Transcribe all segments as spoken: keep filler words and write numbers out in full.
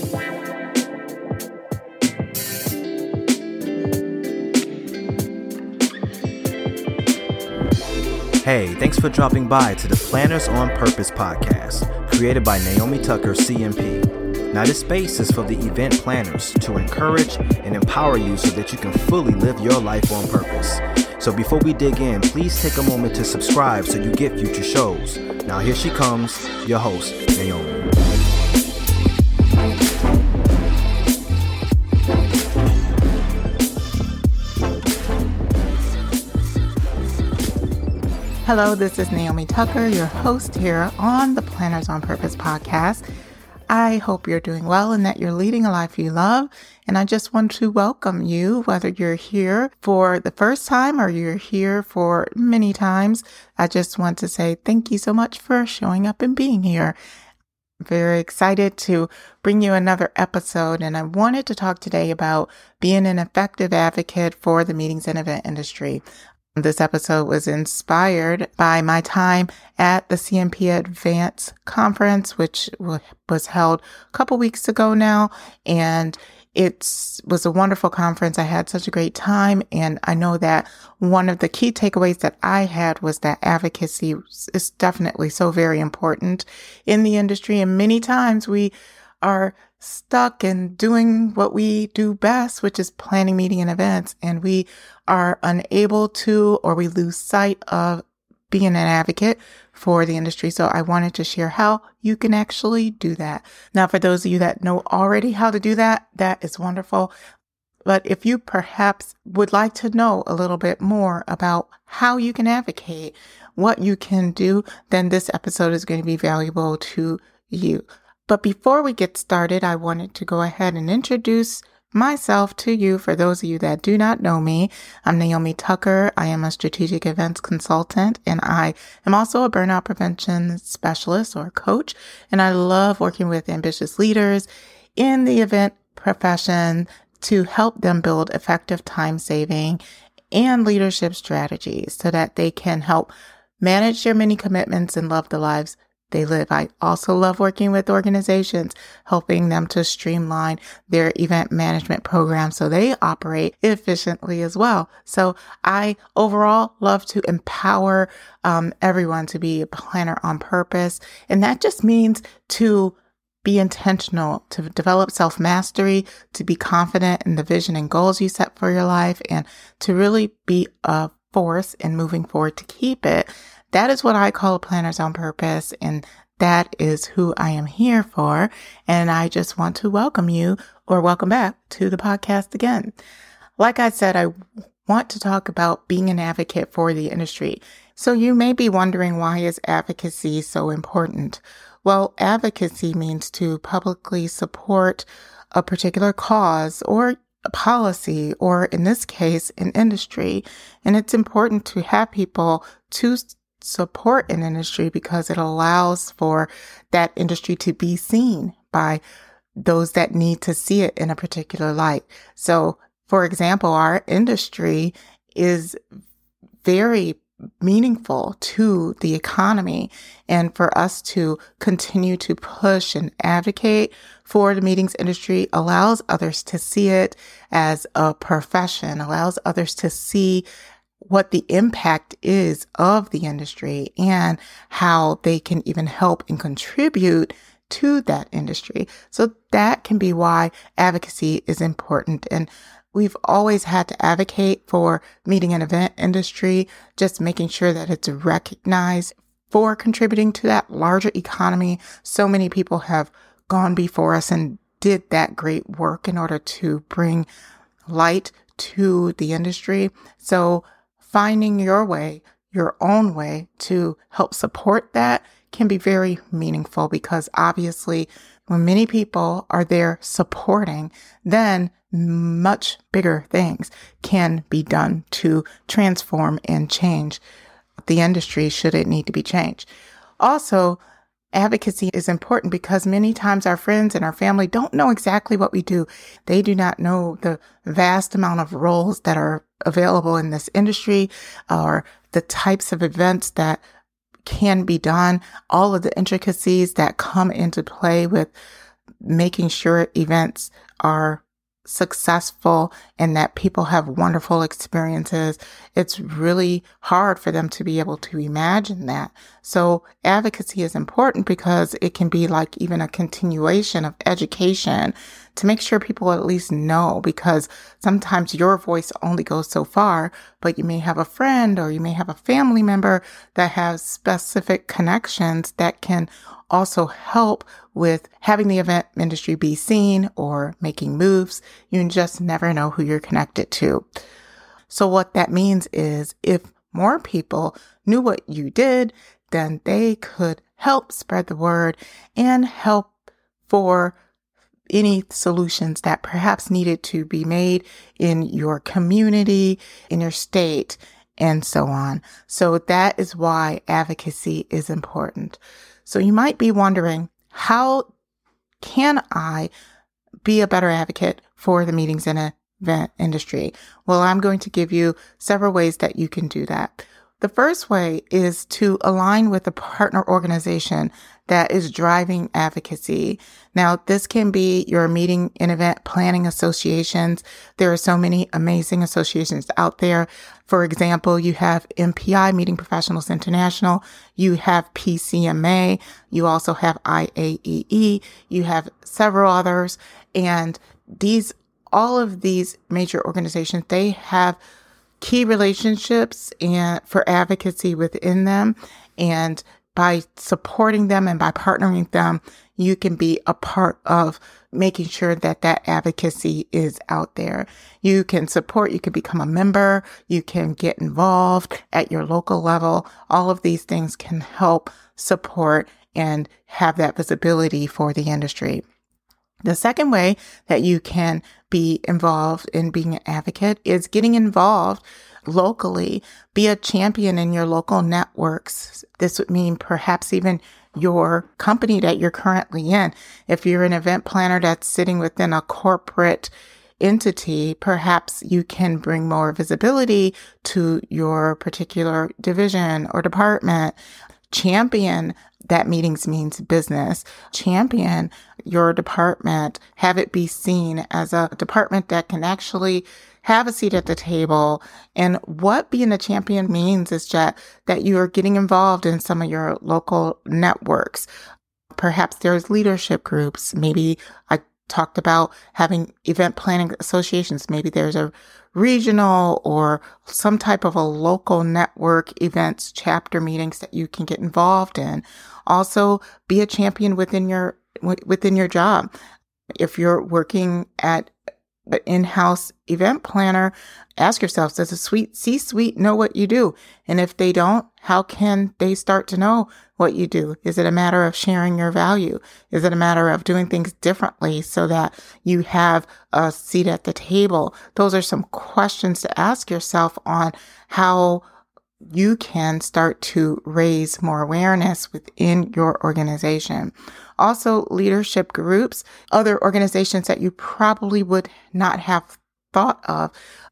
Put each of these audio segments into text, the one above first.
Hey, thanks for dropping by to the Planners on Purpose podcast, created by Naomi Tucker, C M P. Now, this space is for the event planners to encourage and empower you so that you can fully live your life on purpose. So before we dig in, please take a moment to subscribe so you get future shows. Now, here she comes, your host, Naomi. Hello, this is Naomi Tucker, your host here on the Planners on Purpose podcast. I hope you're doing well and that you're leading a life you love. And I just want to welcome you, whether you're here for the first time or you're here for many times. I just want to say thank you so much for showing up and being here. I'm very excited to bring you another episode, and I wanted to talk today about being an effective advocate for the meetings and event industry. This episode was inspired by my time at the C M P Advance Conference, which was held a couple weeks ago now. And it was a wonderful conference. I had such a great time. And I know that one of the key takeaways that I had was that advocacy is definitely so very important in the industry. And many times we are stuck in doing what we do best, which is planning meeting and events, and we are unable to, or we lose sight of being an advocate for the industry. So I wanted to share how you can actually do that. Now, for those of you that know already how to do that, that is wonderful. But if you perhaps would like to know a little bit more about how you can advocate, what you can do, then this episode is going to be valuable to you. But before we get started, I wanted to go ahead and introduce myself to you. For those of you that do not know me, I'm Naomi Tucker. I am a strategic events consultant, and I am also a burnout prevention specialist or coach. And I love working with ambitious leaders in the event profession to help them build effective time saving and leadership strategies so that they can help manage their many commitments and love the lives they live. I also love working with organizations, helping them to streamline their event management program so they operate efficiently as well. So I overall love to empower um, everyone to be a planner on purpose. And that just means to be intentional, to develop self-mastery, to be confident in the vision and goals you set for your life, and to really be a force in moving forward to keep it. That is what I call planners on purpose, and that is who I am here for. And I just want to welcome you or welcome back to the podcast again. Like I said, I want to talk about being an advocate for the industry. So you may be wondering, why is advocacy so important? Well, advocacy means to publicly support a particular cause or a policy, or in this case, an industry. And it's important to have people to support an industry because it allows for that industry to be seen by those that need to see it in a particular light. So, for example, our industry is very meaningful to the economy, and for us to continue to push and advocate for the meetings industry allows others to see it as a profession, allows others to see what the impact is of the industry and how they can even help and contribute to that industry. So that can be why advocacy is important. And we've always had to advocate for meeting and event industry, just making sure that it's recognized for contributing to that larger economy. So many people have gone before us and did that great work in order to bring light to the industry. So finding your way, your own way to help support that can be very meaningful, because obviously when many people are there supporting, then much bigger things can be done to transform and change the industry should it need to be changed. Also, advocacy is important because many times our friends and our family don't know exactly what we do. They do not know the vast amount of roles that are available in this industry, or the types of events that can be done, all of the intricacies that come into play with making sure events are successful and that people have wonderful experiences, it's really hard for them to be able to imagine that. So advocacy is important because it can be like even a continuation of education to make sure people at least know, because sometimes your voice only goes so far, but you may have a friend or you may have a family member that has specific connections that can also help with having the event industry be seen or making moves. You just never know who you're connected to. So what that means is if more people knew what you did, then they could help spread the word and help for any solutions that perhaps needed to be made in your community, in your state, and so on. So that is why advocacy is important. So you might be wondering, how can I be a better advocate for the meetings and event industry? Well, I'm going to give you several ways that you can do that. The first way is to align with a partner organization that is driving advocacy. Now, this can be your meeting and event planning associations. There are so many amazing associations out there. For example, you have M P I, Meeting Professionals International. You have P C M A. You also have I A E E. You have several others. And these, all of these major organizations, they have key relationships and for advocacy within them. And by supporting them and by partnering with them, you can be a part of making sure that that advocacy is out there. You can support, you can become a member, you can get involved at your local level. All of these things can help support and have that visibility for the industry. The second way that you can be involved in being an advocate is getting involved locally. Be a champion in your local networks. This would mean perhaps even your company that you're currently in. If you're an event planner that's sitting within a corporate entity, perhaps you can bring more visibility to your particular division or department. Champion that meetings means business. Champion your department. Have it be seen as a department that can actually have a seat at the table. And what being a champion means is that, that you are getting involved in some of your local networks. Perhaps there's leadership groups. Maybe I talked about having event planning associations. Maybe there's a regional or some type of a local network events, chapter meetings that you can get involved in. Also, be a champion within your within your job. If you're working at an in-house event planner, ask yourself, does the suite, C-suite know what you do? And if they don't, how can they start to know what you do? Is it a matter of sharing your value? Is it a matter of doing things differently so that you have a seat at the table? Those are some questions to ask yourself on how you can start to raise more awareness within your organization. Also, leadership groups, other organizations that you probably would not have thought of.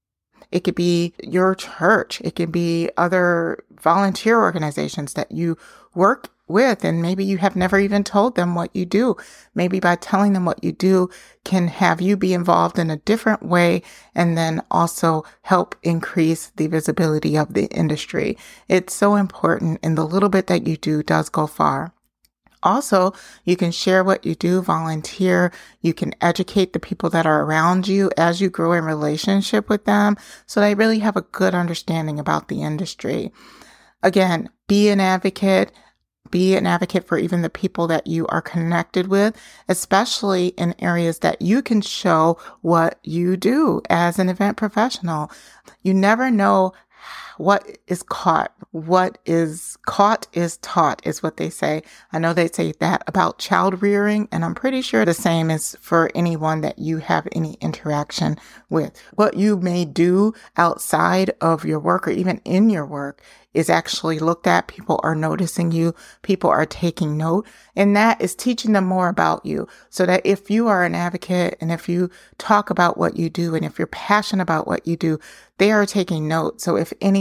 It could be your church. It could be other volunteer organizations that you work with, and maybe you have never even told them what you do. Maybe by telling them what you do can have you be involved in a different way and then also help increase the visibility of the industry. It's so important, and the little bit that you do does go far. Also, you can share what you do, volunteer. You can educate the people that are around you as you grow in relationship with them so they really have a good understanding about the industry. Again, be an advocate. Be an advocate for even the people that you are connected with, especially in areas that you can show what you do as an event professional. You never know what is caught. What is caught is taught, is what they say. I know they say that about child rearing, and I'm pretty sure the same is for anyone that you have any interaction with. What you may do outside of your work or even in your work is actually looked at. People are noticing you. People are taking note. And that is teaching them more about you. So that if you are an advocate and if you talk about what you do and if you're passionate about what you do, they are taking note. So if any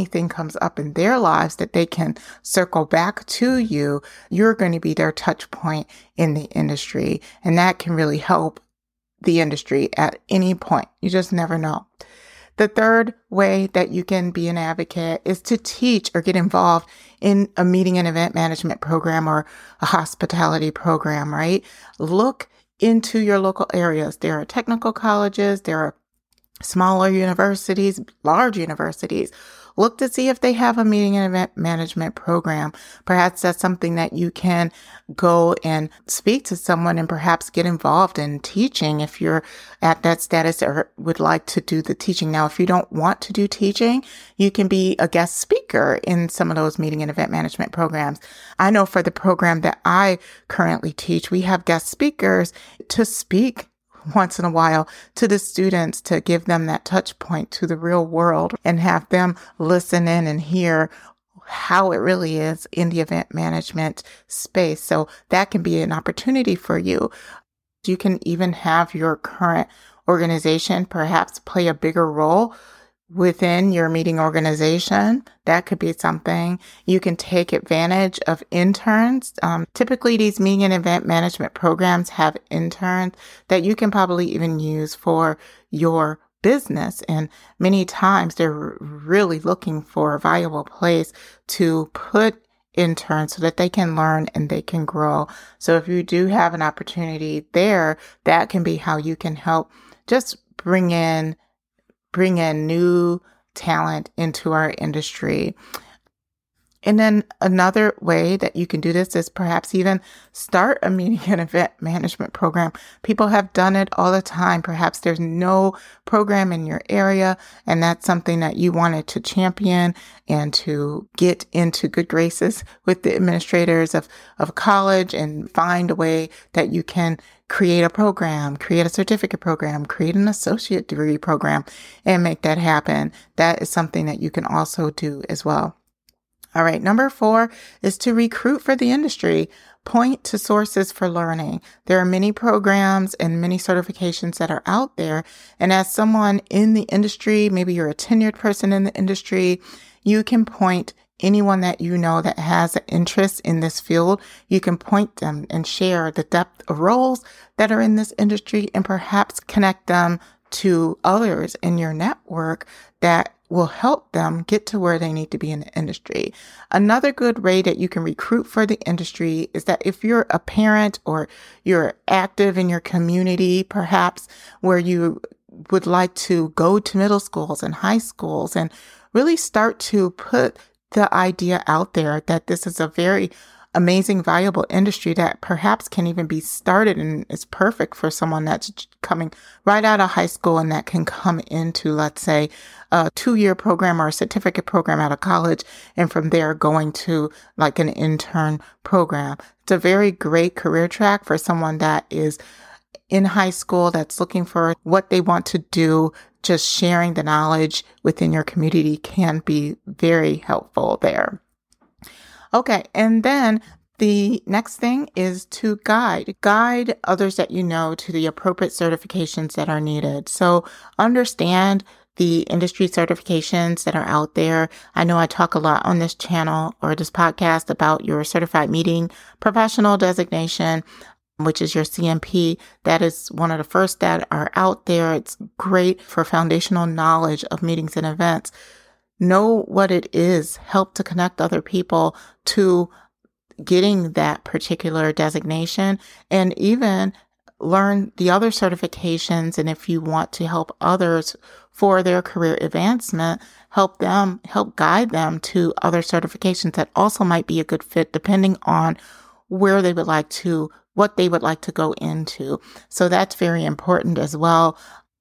anything comes up in their lives that they can circle back to you, you're going to be their touch point in the industry. And that can really help the industry at any point. You just never know. The third way that you can be an advocate is to teach or get involved in a meeting and event management program or a hospitality program, right? Look into your local areas. There are technical colleges, there are smaller universities, large universities. Look to see if they have a meeting and event management program. Perhaps that's something that you can go and speak to someone and perhaps get involved in teaching if you're at that status or would like to do the teaching. Now, if you don't want to do teaching, you can be a guest speaker in some of those meeting and event management programs. I know for the program that I currently teach, we have guest speakers to speak once in a while to the students to give them that touch point to the real world and have them listen in and hear how it really is in the event management space. So that can be an opportunity for you. You can even have your current organization perhaps play a bigger role within your meeting organization. That could be something. You can take advantage of interns. Um, typically, these meeting and event management programs have interns that you can probably even use for your business. And many times they're really looking for a viable place to put interns so that they can learn and they can grow. So if you do have an opportunity there, that can be how you can help just bring in bring in new talent into our industry. And then another way that you can do this is perhaps even start a meeting and event management program. People have done it all the time. Perhaps there's no program in your area, and that's something that you wanted to champion and to get into good graces with the administrators of, of college and find a way that you can create a program, create a certificate program, create an associate degree program, and make that happen. That is something that you can also do as well. All right. Number four is to recruit for the industry. Point to sources for learning. There are many programs and many certifications that are out there. And as someone in the industry, maybe you're a tenured person in the industry, you can point anyone that you know that has an interest in this field. You can point them and share the depth of roles that are in this industry and perhaps connect them to others in your network that will help them get to where they need to be in the industry. Another good way that you can recruit for the industry is that if you're a parent or you're active in your community, perhaps where you would like to go to middle schools and high schools and really start to put the idea out there that this is a very amazing, viable industry that perhaps can even be started and is perfect for someone that's coming right out of high school and that can come into, let's say, a two-year program or a certificate program out of college, and from there going to like an intern program. It's a very great career track for someone that is in high school that's looking for what they want to do. Just sharing the knowledge within your community can be very helpful there. Okay, and then the next thing is to guide. Guide others that you know to the appropriate certifications that are needed. So understand the industry certifications that are out there. I know I talk a lot on this channel or this podcast about your certified meeting professional designation, which is your C M P. That is one of the first that are out there. It's great for foundational knowledge of meetings and events. Know what it is. Help to connect other people to getting that particular designation, and even learn the other certifications. And if you want to help others for their career advancement, help them, help guide them to other certifications that also might be a good fit depending on where they would like to, what they would like to go into. So that's very important as well,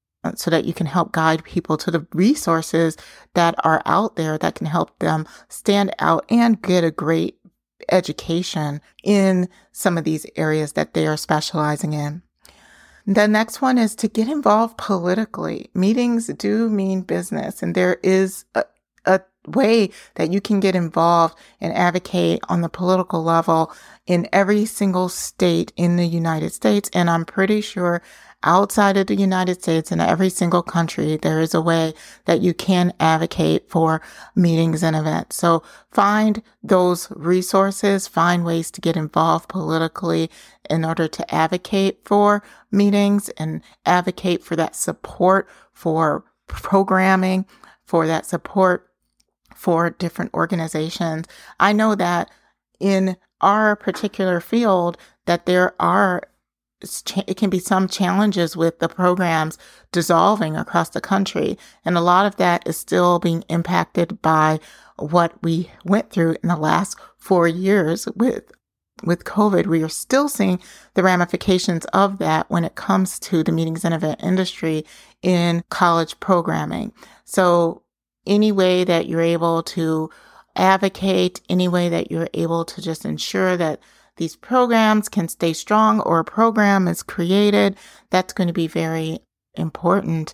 so that you can help guide people to the resources that are out there that can help them stand out and get a great education in some of these areas that they are specializing in. The next one is to get involved politically. Meetings do mean business, and there is a, a way that you can get involved and advocate on the political level in every single state in the United States. And I'm pretty sure outside of the United States, in every single country, there is a way that you can advocate for meetings and events. So find those resources, find ways to get involved politically in order to advocate for meetings and advocate for that support for programming, for that support for different organizations. I know that in our particular field that there are it can be some challenges with the programs dissolving across the country. And a lot of that is still being impacted by what we went through in the last four years with with COVID. We are still seeing the ramifications of that when it comes to the meetings and event industry in college programming. So any way that you're able to advocate, any way that you're able to just ensure that these programs can stay strong or a program is created, that's going to be very important.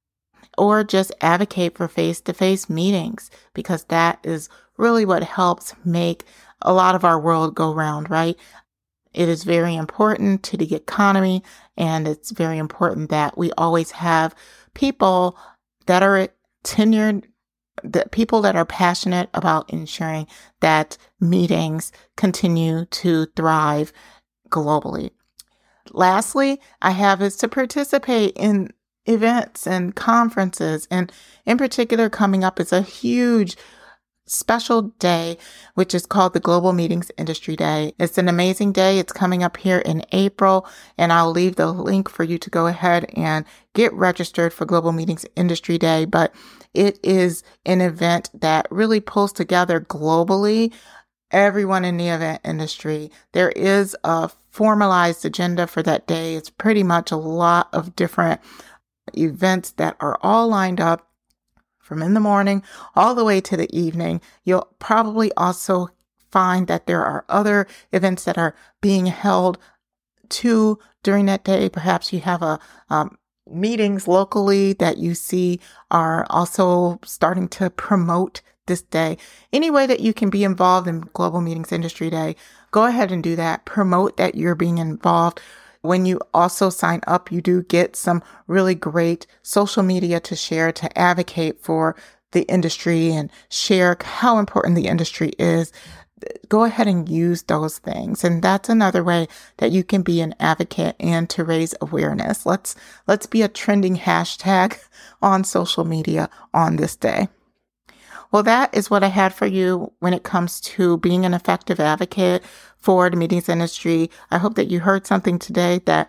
Or just advocate for face-to-face meetings, because that is really what helps make a lot of our world go round, right? It is very important to the economy, and it's very important that we always have people that are tenured, the people that are passionate about ensuring that meetings continue to thrive globally. Lastly, I have is to participate in events and conferences. And in particular, coming up is a huge special day, which is called the Global Meetings Industry Day. It's an amazing day. It's coming up here in April, and I'll leave the link for you to go ahead and get registered for Global Meetings Industry Day. But it is an event that really pulls together globally everyone in the event industry. There is a formalized agenda for that day. It's pretty much a lot of different events that are all lined up from in the morning all the way to the evening. You'll probably also find that there are other events that are being held too during that day. Perhaps you have a um, meetings locally that you see are also starting to promote this day. Any way that you can be involved in Global Meetings Industry Day, go ahead and do that. Promote that you're being involved. When you also sign up, you do get some really great social media to share, to advocate for the industry and share how important the industry is. Go ahead and use those things. And that's another way that you can be an advocate and to raise awareness. Let's, let's be a trending hashtag on social media on this day. Well, that is what I had for you when it comes to being an effective advocate for the meetings industry. I hope that you heard something today that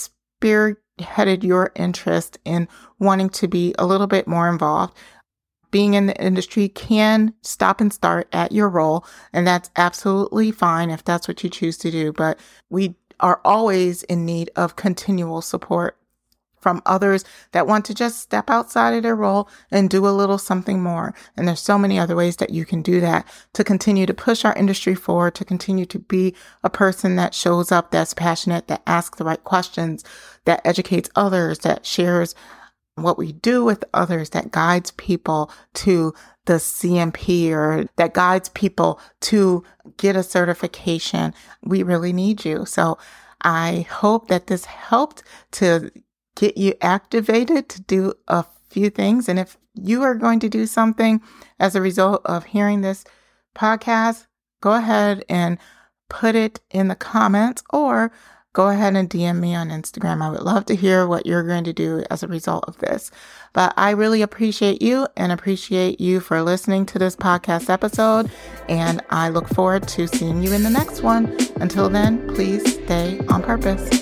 spearheaded your interest in wanting to be a little bit more involved. Being in the industry can stop and start at your role, and that's absolutely fine if that's what you choose to do. But we are always in need of continual support from others that want to just step outside of their role and do a little something more. And there's so many other ways that you can do that to continue to push our industry forward, to continue to be a person that shows up, that's passionate, that asks the right questions, that educates others, that shares what we do with others, that guides people to the C M P or that guides people to get a certification. We really need you. So I hope that this helped to get you activated to do a few things. And if you are going to do something as a result of hearing this podcast, go ahead and put it in the comments or go ahead and D M me on Instagram. I would love to hear what you're going to do as a result of this. But I really appreciate you and appreciate you for listening to this podcast episode. And I look forward to seeing you in the next one. Until then, please stay on purpose.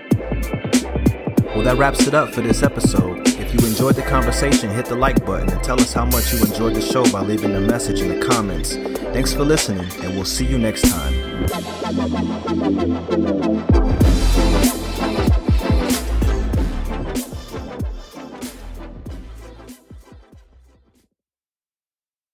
Well, that wraps it up for this episode. If you enjoyed the conversation, hit the like button and tell us how much you enjoyed the show by leaving a message in the comments. Thanks for listening, and we'll see you next time.